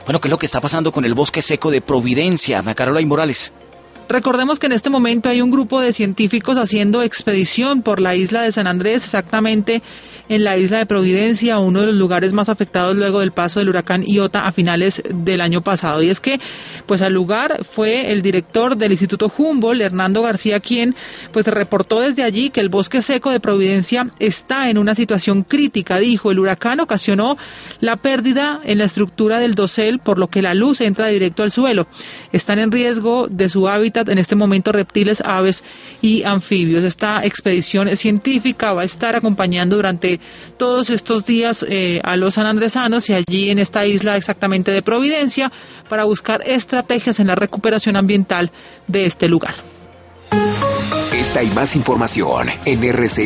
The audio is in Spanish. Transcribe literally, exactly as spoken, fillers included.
Bueno, ¿qué es lo que está pasando con el bosque seco de Providencia, Ana Carolina Morales? Recordemos que en este momento hay un grupo de científicos haciendo expedición por la isla de San Andrés, exactamente en la isla de Providencia, uno de los lugares más afectados luego del paso del huracán Iota a finales del año pasado. Y es que, pues al lugar fue el director del Instituto Humboldt, Hernando García, quien pues reportó desde allí que el bosque seco de Providencia está en una situación crítica. Dijo, el huracán ocasionó la pérdida en la estructura del dosel, por lo que la luz entra directo al suelo. Están en riesgo de su hábitat en este momento reptiles, aves y anfibios. Esta expedición científica va a estar acompañando durante todos estos días eh, a los sanandresanos y allí en esta isla exactamente de Providencia para buscar estrategias en la recuperación ambiental de este lugar. Esta y más información en R C.